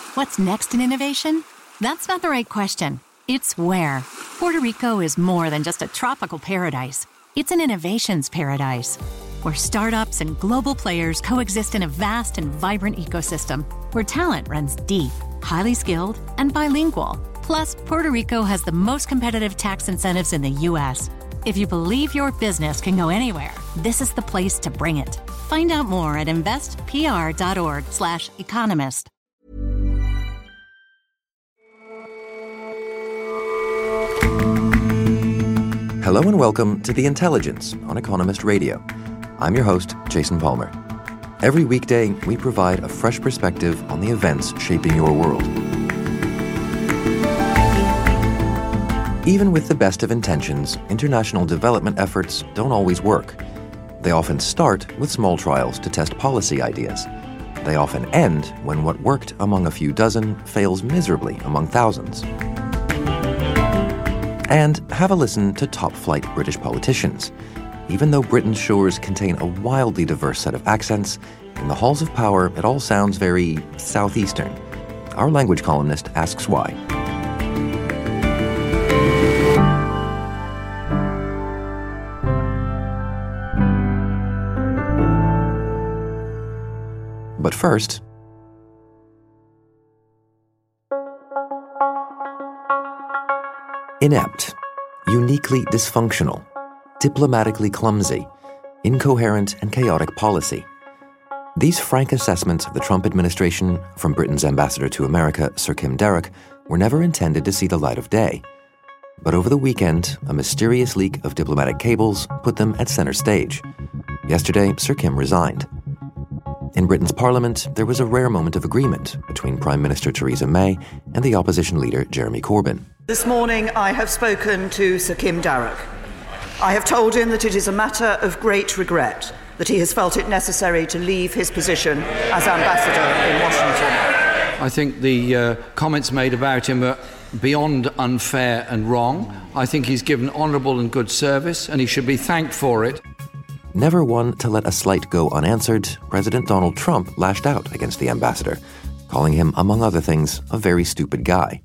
What's next in innovation? That's not the right question. It's where. Puerto Rico is more than just a tropical paradise. It's an innovations paradise, where startups and global players coexist in a vast and vibrant ecosystem, where talent runs deep, highly skilled, and bilingual. Plus, Puerto Rico has the most competitive tax incentives in the U.S. If you believe your business can go anywhere, this is the place to bring it. Find out more at investpr.org/economist. Hello and welcome to The Intelligence on Economist Radio. I'm your host, Jason Palmer. Every weekday, we provide a fresh perspective on the events shaping your world. Even with the best of intentions, international development efforts don't always work. They often start with small trials to test policy ideas. They often end when what worked among a few dozen fails miserably among thousands. And have a listen to top-flight British politicians. Even though Britain's shores contain a wildly diverse set of accents, in the halls of power it all sounds very southeastern. Our language columnist asks why. But first, inept, uniquely dysfunctional, diplomatically clumsy, incoherent and chaotic policy. These frank assessments of the Trump administration from Britain's ambassador to America, Sir Kim Darroch, were never intended to see the light of day. But over the weekend, a mysterious leak of diplomatic cables put them at center stage. Yesterday, Sir Kim resigned. In Britain's parliament, there was a rare moment of agreement between Prime Minister Theresa May and the opposition leader Jeremy Corbyn. This morning I have spoken to Sir Kim Darroch. I have told him that it is a matter of great regret that he has felt it necessary to leave his position as ambassador in Washington. I think the comments made about him are beyond unfair and wrong. I think he's given honourable and good service, and he should be thanked for it. Never one to let a slight go unanswered, President Donald Trump lashed out against the ambassador, calling him, among other things, a very stupid guy.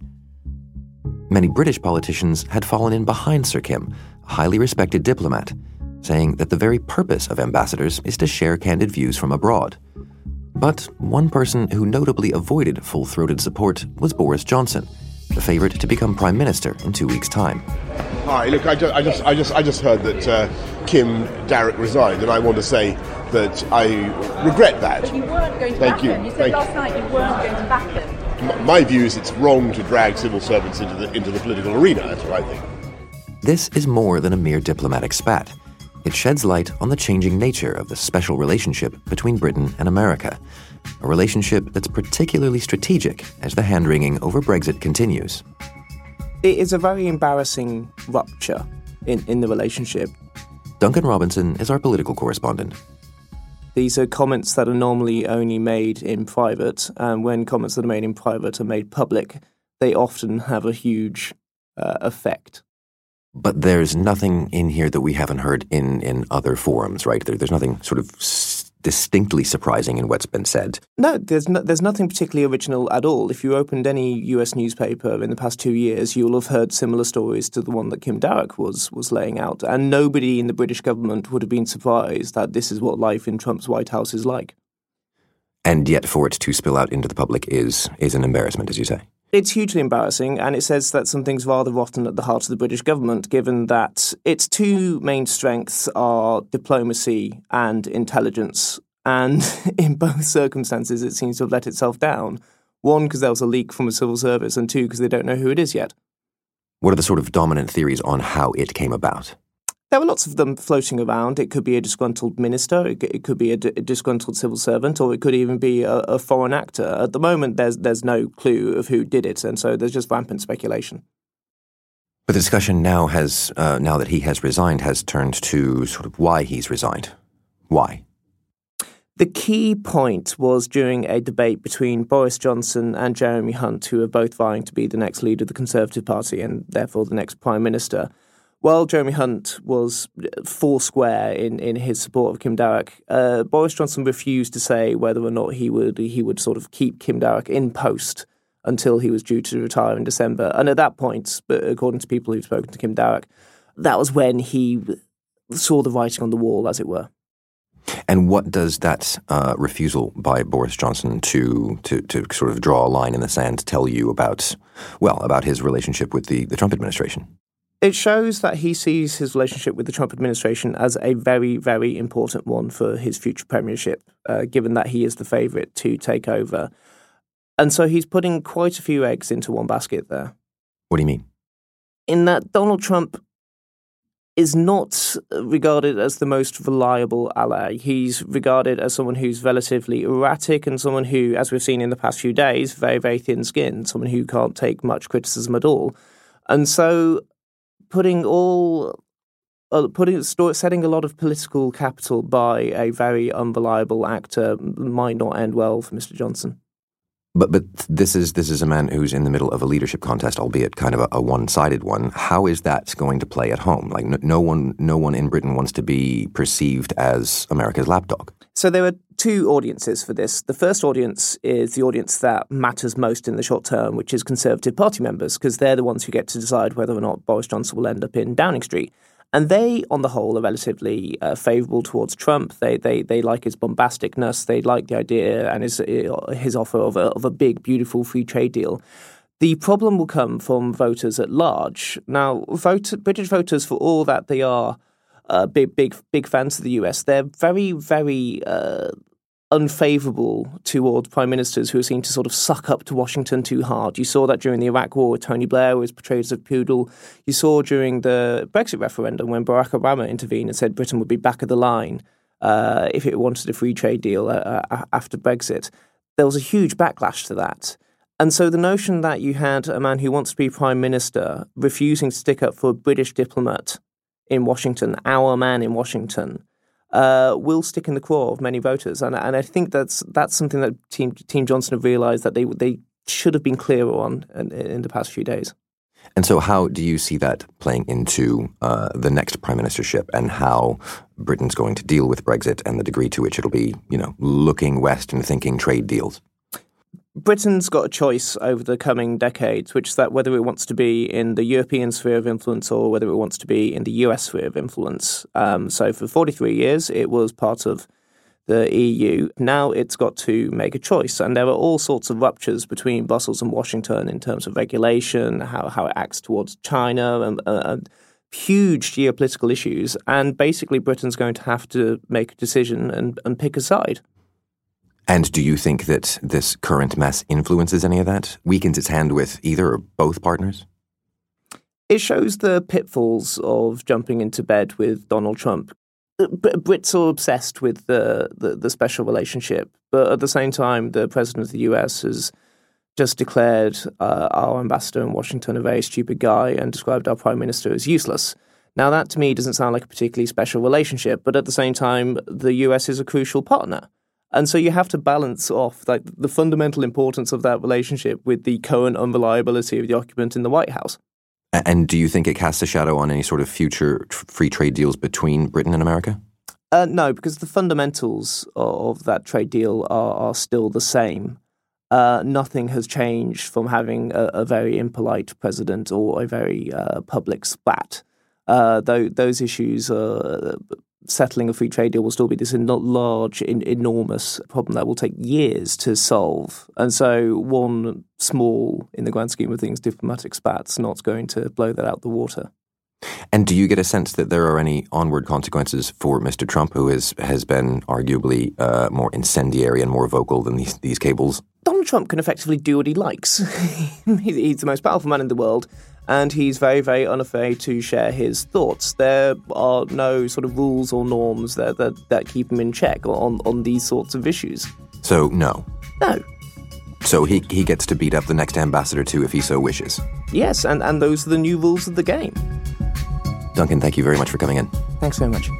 Many British politicians had fallen in behind Sir Kim, a highly respected diplomat, saying that the very purpose of ambassadors is to share candid views from abroad. But one person who notably avoided full-throated support was Boris Johnson, the favourite to become Prime Minister in 2 weeks' time. Hi, look, I just heard that Kim Darroch resigned, and I want to say that I regret that. But you weren't going to back him. You said last night you weren't going to back him. My view is it's wrong to drag civil servants into the political arena. That's what I think. This is more than a mere diplomatic spat. It sheds light on the changing nature of the special relationship between Britain and America, a relationship that's particularly strategic as the hand-wringing over Brexit continues. It is a very embarrassing rupture in the relationship. Duncan Robinson is our political correspondent. These are comments that are normally only made in private, and when comments that are made in private are made public, they often have a huge effect. But there's nothing in here that we haven't heard in other forums, right? There's nothing sort of distinctly surprising in what's been said. No, there's nothing particularly original at all. If you opened any US newspaper in the past 2 years, you'll have heard similar stories to the one that Kim Darroch was laying out. And nobody in the British government would have been surprised that this is what life in Trump's White House is like. And yet for it to spill out into the public is an embarrassment, as you say. It's hugely embarrassing, and it says that something's rather rotten at the heart of the British government, given that its two main strengths are diplomacy and intelligence. And in both circumstances, it seems to have let itself down. One, because there was a leak from a civil service, and two, because they don't know who it is yet. What are the sort of dominant theories on how it came about? There were lots of them floating around. It could be a disgruntled minister, it could be a disgruntled civil servant, or it could even be a foreign actor. At the moment, there's no clue of who did it, and so there's just rampant speculation. But the discussion now has, now that he has resigned, has turned to sort of why he's resigned. Why? The key point was during a debate between Boris Johnson and Jeremy Hunt, who are both vying to be the next leader of the Conservative Party and therefore the next Prime Minister. While Jeremy Hunt was foursquare in his support of Kim Darroch, Boris Johnson refused to say whether or not he would sort of keep Kim Darroch in post until he was due to retire in December. And at that point, according to people who've spoken to Kim Darroch, that was when he saw the writing on the wall, as it were. And what does that refusal by Boris Johnson to sort of draw a line in the sand tell you about his relationship with the Trump administration? It shows that he sees his relationship with the Trump administration as a very, very important one for his future premiership, given that he is the favourite to take over. And so he's putting quite a few eggs into one basket there. What do you mean? In that Donald Trump is not regarded as the most reliable ally. He's regarded as someone who's relatively erratic and someone who, as we've seen in the past few days, very, very thin-skinned, someone who can't take much criticism at all. And so setting a lot of political capital by a very unreliable actor might not end well for Mr. Johnson. But this is a man who's in the middle of a leadership contest, albeit kind of a one-sided one. How is that going to play at home? Like no one in Britain wants to be perceived as America's lapdog. So there are two audiences for this. The first audience is the audience that matters most in the short term, which is Conservative Party members, because they're the ones who get to decide whether or not Boris Johnson will end up in Downing Street. And they, on the whole, are relatively favourable towards Trump. They like his bombasticness. They like the idea and his offer of a big, beautiful free trade deal. The problem will come from voters at large. Now, British voters, for all that they are big fans of the US, they're very, very unfavourable towards prime ministers who are seen to sort of suck up to Washington too hard. You saw that during the Iraq War with Tony Blair, who was portrayed as a poodle. You saw during the Brexit referendum when Barack Obama intervened and said Britain would be back of the line if it wanted a free trade deal after Brexit. There was a huge backlash to that. And so the notion that you had a man who wants to be prime minister refusing to stick up for a British diplomat in Washington, our man in Washington, will stick in the craw of many voters. And I think that's something that Team Johnson have realised that they should have been clearer on in the past few days. And so how do you see that playing into the next prime ministership and how Britain's going to deal with Brexit and the degree to which it'll be, looking west and thinking trade deals? Britain's got a choice over the coming decades, which is that whether it wants to be in the European sphere of influence or whether it wants to be in the US sphere of influence. So for 43 years, it was part of the EU. Now it's got to make a choice. And there are all sorts of ruptures between Brussels and Washington in terms of regulation, how it acts towards China, and huge geopolitical issues. And basically, Britain's going to have to make a decision and pick a side. And do you think that this current mess influences any of that? Weakens its hand with either or both partners? It shows the pitfalls of jumping into bed with Donald Trump. Brits are obsessed with the special relationship, but at the same time, the president of the US has just declared our ambassador in Washington a very stupid guy and described our prime minister as useless. Now, that to me doesn't sound like a particularly special relationship, but at the same time, the US is a crucial partner. And so you have to balance off the fundamental importance of that relationship with the current unreliability of the occupant in the White House. And do you think it casts a shadow on any sort of future free trade deals between Britain and America? No, because the fundamentals of that trade deal are still the same. Nothing has changed from having a very impolite president or a very public spat. Those issues are... Settling a free trade deal will still be this large, enormous problem that will take years to solve. And so one small, in the grand scheme of things, diplomatic spat's not going to blow that out the water. And do you get a sense that there are any onward consequences for Mr. Trump, who has been arguably more incendiary and more vocal than these cables? Donald Trump can effectively do what he likes. He's the most powerful man in the world, and he's very, very unafraid to share his thoughts. There are no sort of rules or norms that keep him in check on these sorts of issues. So, no? No. So he gets to beat up the next ambassador too if he so wishes? Yes, and those are the new rules of the game. Duncan, thank you very much for coming in. Thanks very much.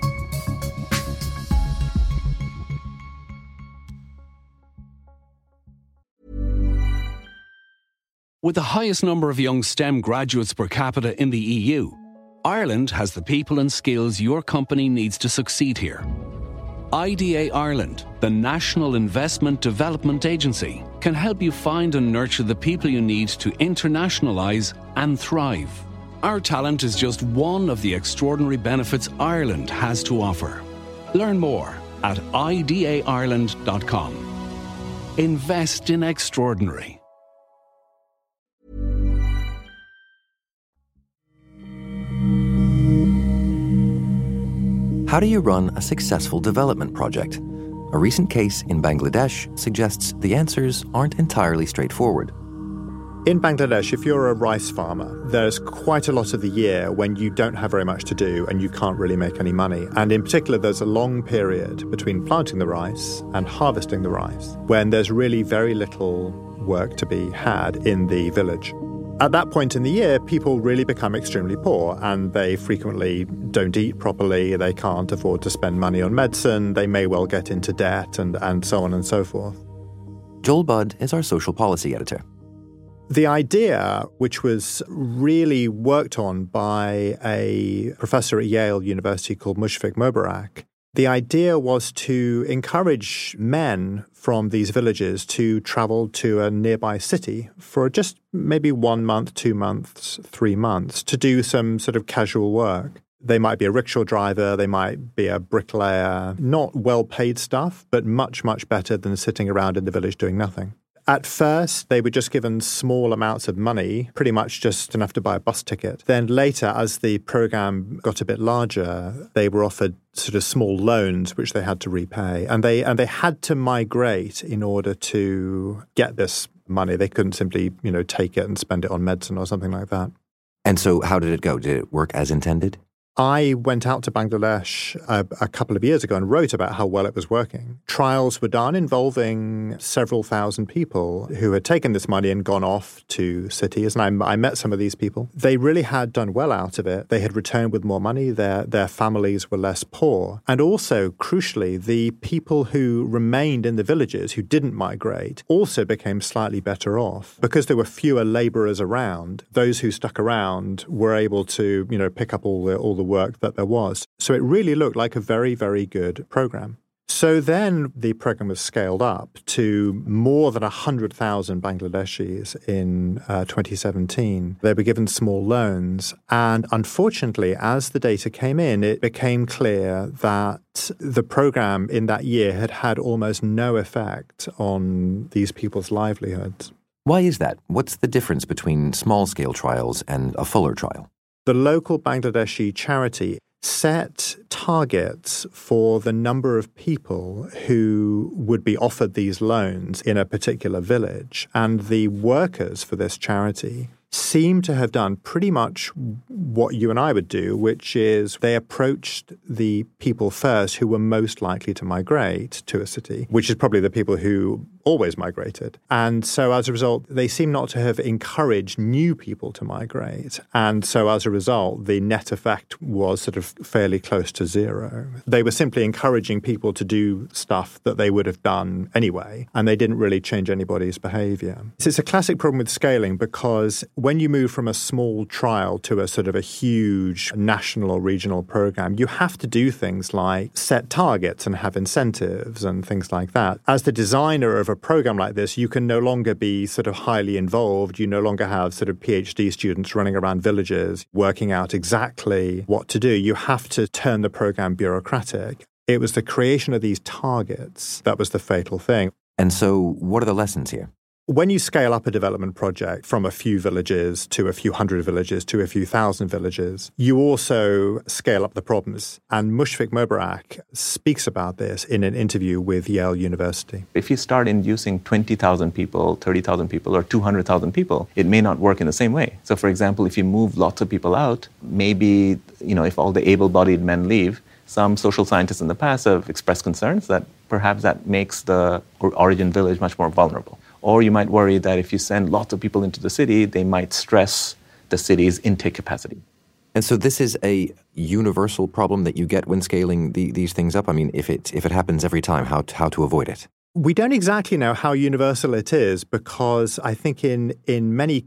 With the highest number of young STEM graduates per capita in the EU, Ireland has the people and skills your company needs to succeed here. IDA Ireland, the National Investment Development Agency, can help you find and nurture the people you need to internationalise and thrive. Our talent is just one of the extraordinary benefits Ireland has to offer. Learn more at idaireland.com. Invest in extraordinary. How do you run a successful development project? A recent case in Bangladesh suggests the answers aren't entirely straightforward. In Bangladesh, if you're a rice farmer, there's quite a lot of the year when you don't have very much to do and you can't really make any money. And in particular, there's a long period between planting the rice and harvesting the rice when there's really very little work to be had in the village. At that point in the year, people really become extremely poor and they frequently don't eat properly, they can't afford to spend money on medicine, they may well get into debt and so on and so forth. Joel Budd is our social policy editor. The idea, which was really worked on by a professor at Yale University called Mushfiq Mobarak, the idea was to encourage men from these villages to travel to a nearby city for just maybe 1 month, 2 months, 3 months to do some sort of casual work. They might be a rickshaw driver, they might be a bricklayer, not well-paid stuff, but much, much better than sitting around in the village doing nothing. At first, they were just given small amounts of money, pretty much just enough to buy a bus ticket. Then later, as the program got a bit larger, they were offered sort of small loans, which they had to repay. And they had to migrate in order to get this money. They couldn't simply, take it and spend it on medicine or something like that. And so how did it go? Did it work as intended? I went out to Bangladesh a couple of years ago and wrote about how well it was working. Trials were done involving several thousand people who had taken this money and gone off to cities. And I met some of these people. They really had done well out of it. They had returned with more money. Their families were less poor. And also, crucially, the people who remained in the villages who didn't migrate also became slightly better off. Because there were fewer laborers around, those who stuck around were able to, pick up all the work that there was. So it really looked like a very, very good program. So then the program was scaled up to more than 100,000 Bangladeshis in 2017. They were given small loans. And unfortunately, as the data came in, it became clear that the program in that year had had almost no effect on these people's livelihoods. Why is that? What's the difference between small-scale trials and a fuller trial? The local Bangladeshi charity set targets for the number of people who would be offered these loans in a particular village. And the workers for this charity seem to have done pretty much what you and I would do, which is they approached the people first who were most likely to migrate to a city, which is probably the people who always migrated. And so as a result, they seem not to have encouraged new people to migrate. And so as a result, the net effect was sort of fairly close to zero. They were simply encouraging people to do stuff that they would have done anyway, and they didn't really change anybody's behavior. So it's a classic problem with scaling because when you move from a small trial to a sort of a huge national or regional program, you have to do things like set targets and have incentives and things like that. As the designer of a program like this, you can no longer be sort of highly involved. You no longer have sort of PhD students running around villages working out exactly what to do. You have to turn the program bureaucratic. It was the creation of these targets that was the fatal thing. And so what are the lessons here? When you scale up a development project from a few villages to a few hundred villages to a few thousand villages, you also scale up the problems. And Mushfiq Mobarak speaks about this in an interview with Yale University. If you start inducing 20,000 people, 30,000 people, or 200,000 people, it may not work in the same way. So, for example, if you move lots of people out, maybe, if all the able-bodied men leave, some social scientists in the past have expressed concerns that perhaps that makes the origin village much more vulnerable. Or you might worry that if you send lots of people into the city, they might stress the city's intake capacity. And so this is a universal problem that you get when scaling these things up? I mean, if it happens every time, how to avoid it? We don't exactly know how universal it is because I think in many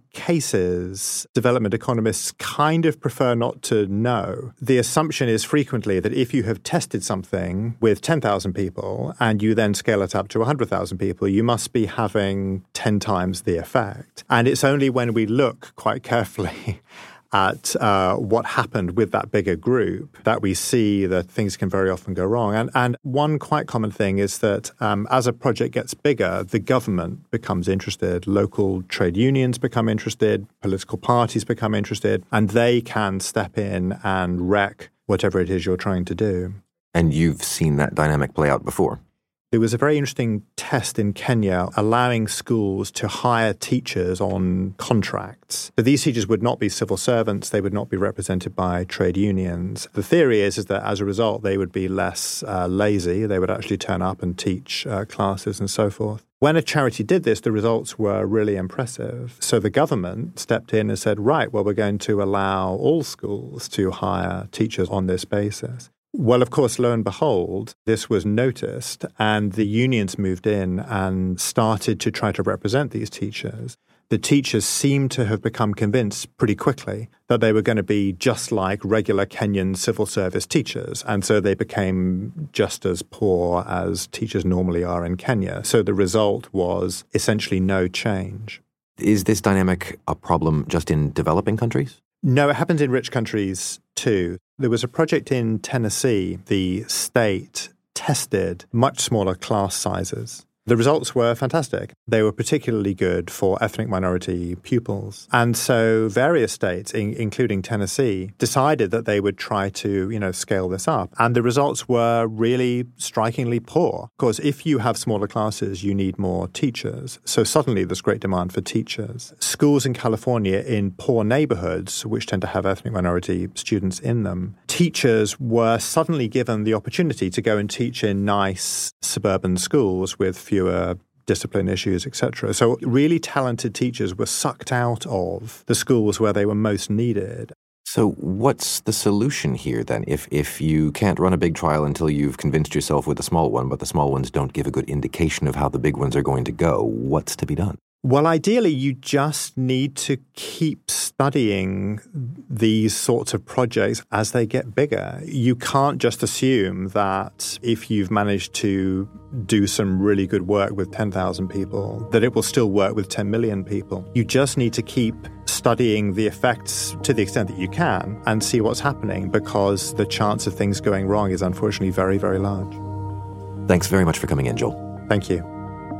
cases, development economists kind of prefer not to know. The assumption is frequently that if you have tested something with 10,000 people and you then scale it up to 100,000 people, you must be having 10 times the effect. And it's only when we look quite carefully at what happened with that bigger group that we see that things can very often go wrong. And one quite common thing is that as a project gets bigger, the government becomes interested, local trade unions become interested, political parties become interested, and they can step in and wreck whatever it is you're trying to do. And you've seen that dynamic play out before? There was a very interesting test in Kenya allowing schools to hire teachers on contracts. But these teachers would not be civil servants. They would not be represented by trade unions. The theory is that as a result, they would be less lazy. They would actually turn up and teach classes and so forth. When a charity did this, the results were really impressive. So the government stepped in and said, right, well, we're going to allow all schools to hire teachers on this basis. Well, of course, lo and behold, this was noticed and the unions moved in and started to try to represent these teachers. The teachers seemed to have become convinced pretty quickly that they were going to be just like regular Kenyan civil service teachers. And so they became just as poor as teachers normally are in Kenya. So the result was essentially no change. Is this dynamic a problem just in developing countries? No, it happens in rich countries too. There was a project in Tennessee. The state tested much smaller class sizes. The results were fantastic. They were particularly good for ethnic minority pupils. And so various states, including Tennessee, decided that they would try to, scale this up. And the results were really strikingly poor. Of course, if you have smaller classes, you need more teachers. So suddenly there's great demand for teachers. Schools in California in poor neighborhoods, which tend to have ethnic minority students in them, teachers were suddenly given the opportunity to go and teach in nice suburban schools with fewer discipline issues, etc. So really talented teachers were sucked out of the schools where they were most needed. So what's the solution here then? If you can't run a big trial until you've convinced yourself with a small one, but the small ones don't give a good indication of how the big ones are going to go, what's to be done? Well, ideally, you just need to keep studying these sorts of projects as they get bigger. You can't just assume that if you've managed to do some really good work with 10,000 people, that it will still work with 10 million people. You just need to keep studying the effects to the extent that you can and see what's happening, because the chance of things going wrong is unfortunately very, very large. Thanks very much for coming in, Joel. Thank you.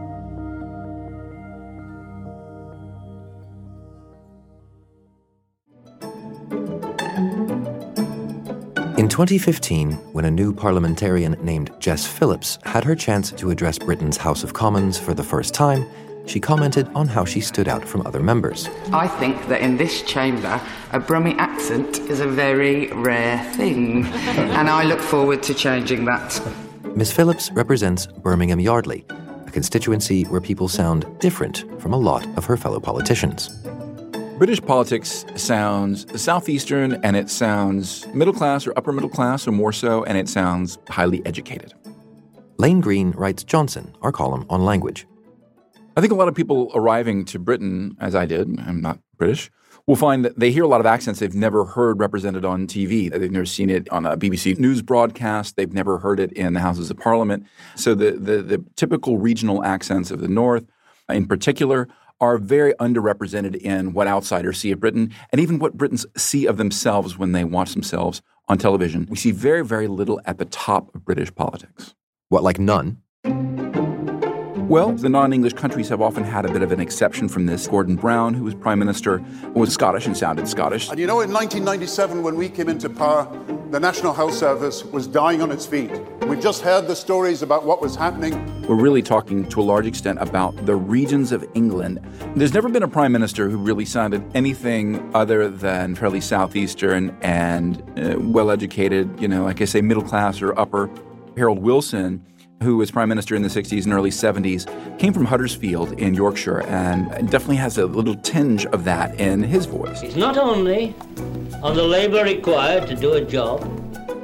In 2015, when a new parliamentarian named Jess Phillips had her chance to address Britain's House of Commons for the first time, she commented on how she stood out from other members. I think that in this chamber, a Brummie accent is a very rare thing, and I look forward to changing that. Ms. Phillips represents Birmingham Yardley, a constituency where people sound different from a lot of her fellow politicians. British politics sounds southeastern, and it sounds middle class or upper middle class or more so, and it sounds highly educated. Lane Green writes Johnson, our column on language. I think a lot of people arriving to Britain, as I did, I'm not British, will find that they hear a lot of accents they've never heard represented on TV. They've never seen it on a BBC News broadcast. They've never heard it in the Houses of Parliament. So the typical regional accents of the North, in particular, are very underrepresented in what outsiders see of Britain, and even what Britons see of themselves when they watch themselves on television. We see very, very little at the top of British politics. What, like none? Well, the non-English countries have often had a bit of an exception from this. Gordon Brown, who was Prime Minister, was Scottish and sounded Scottish. And in 1997, when we came into power, the National Health Service was dying on its feet. We've just heard the stories about what was happening. We're really talking to a large extent about the regions of England. There's never been a Prime Minister who really sounded anything other than fairly southeastern and well-educated, like I say, middle class or upper. Harold Wilson, who was Prime Minister in the 60s and early 70s, came from Huddersfield in Yorkshire and definitely has a little tinge of that in his voice. It's not only on the labour required to do a job,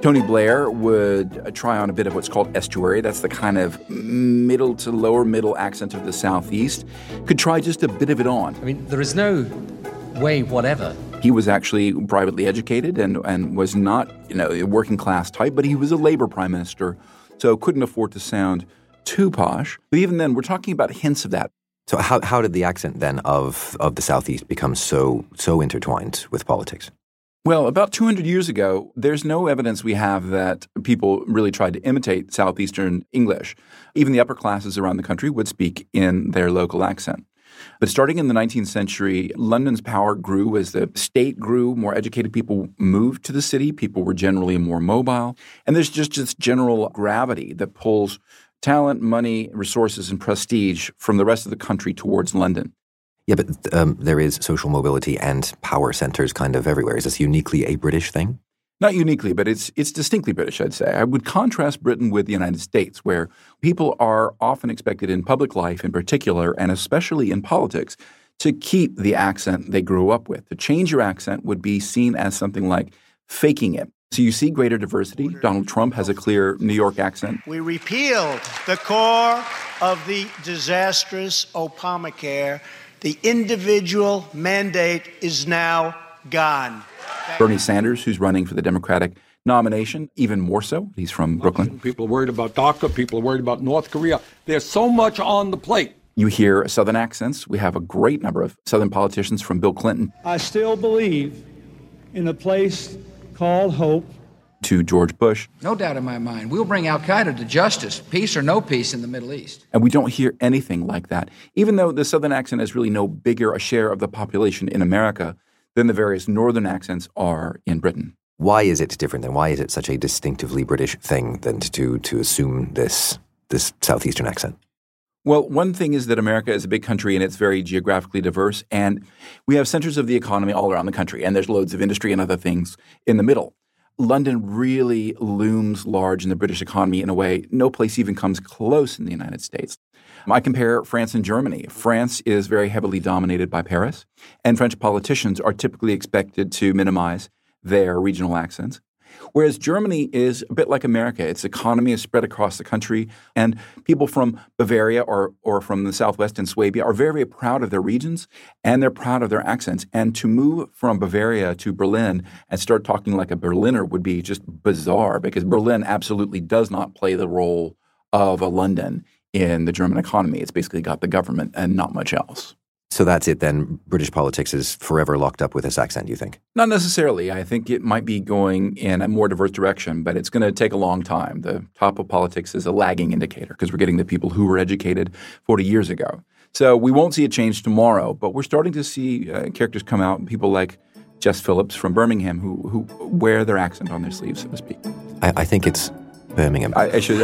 Tony Blair would try on a bit of what's called estuary. That's the kind of middle to lower middle accent of the Southeast. Could try just a bit of it on. I mean, there is no way whatever. He was actually privately educated and was not, a working class type, but he was a Labour prime minister, so couldn't afford to sound too posh. But even then, we're talking about hints of that. So how did the accent then of the Southeast become so intertwined with politics? Well, about 200 years ago, there's no evidence we have that people really tried to imitate Southeastern English. Even the upper classes around the country would speak in their local accent. But starting in the 19th century, London's power grew as the state grew. More educated people moved to the city. People were generally more mobile. And there's just this general gravity that pulls talent, money, resources, and prestige from the rest of the country towards London. Yeah, but there is social mobility and power centers kind of everywhere. Is this uniquely a British thing? Not uniquely, but it's distinctly British, I'd say. I would contrast Britain with the United States, where people are often expected in public life in particular, and especially in politics, to keep the accent they grew up with. To change your accent would be seen as something like faking it. So you see greater diversity. Donald Trump has a clear New York accent. We repealed the core of the disastrous Obamacare. The individual mandate is now gone. Bernie Sanders, who's running for the Democratic nomination, even more so. He's from Brooklyn. People are worried about DACA. People are worried about North Korea. There's so much on the plate. You hear Southern accents. We have a great number of Southern politicians from Bill Clinton. I still believe in a place called hope. To George Bush. No doubt in my mind. We'll bring al-Qaeda to justice, peace or no peace in the Middle East. And we don't hear anything like that, even though the Southern accent is really no bigger a share of the population in America than the various Northern accents are in Britain. Why is it different, and why is it such a distinctively British thing than to assume this Southeastern accent? Well, one thing is that America is a big country and it's very geographically diverse, and we have centers of the economy all around the country, and there's loads of industry and other things in the middle. London really looms large in the British economy in a way no place even comes close in the United States. I compare France and Germany. France is very heavily dominated by Paris, and French politicians are typically expected to minimize their regional accents. Whereas Germany is a bit like America. Its economy is spread across the country, and people from Bavaria or from the Southwest and Swabia are very, very proud of their regions, and they're proud of their accents. And to move from Bavaria to Berlin and start talking like a Berliner would be just bizarre, because Berlin absolutely does not play the role of a London in the German economy. It's basically got the government and not much else. So that's it then. British politics is forever locked up with this accent, you think? Not necessarily. I think it might be going in a more diverse direction, but it's going to take a long time. The top of politics is a lagging indicator because we're getting the people who were educated 40 years ago. So we won't see a change tomorrow, but we're starting to see characters come out, people like Jess Phillips from Birmingham who wear their accent on their sleeves, so to speak. I think it's Birmingham. I should.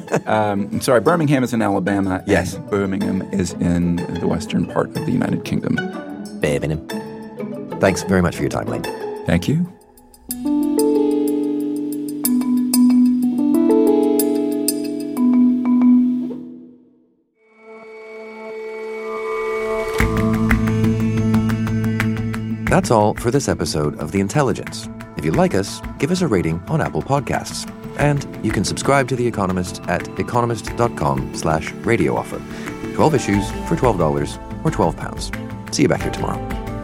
I'm sorry, Birmingham is in Alabama. Yes. And Birmingham is in the western part of the United Kingdom. Birmingham. Thanks very much for your time, Lane. Thank you. That's all for this episode of The Intelligence. If you like us, give us a rating on Apple Podcasts. And you can subscribe to The Economist at economist.com/radio offer. 12 issues for $12 or £12. See you back here tomorrow.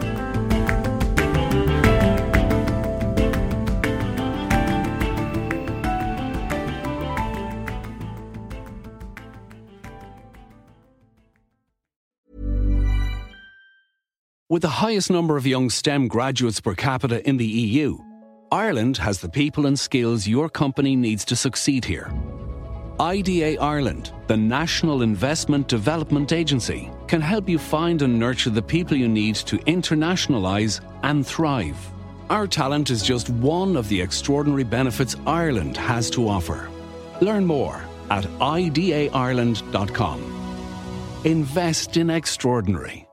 With the highest number of young STEM graduates per capita in the EU, Ireland has the people and skills your company needs to succeed here. IDA Ireland, the National Investment Development Agency, can help you find and nurture the people you need to internationalise and thrive. Our talent is just one of the extraordinary benefits Ireland has to offer. Learn more at idaireland.com. Invest in extraordinary.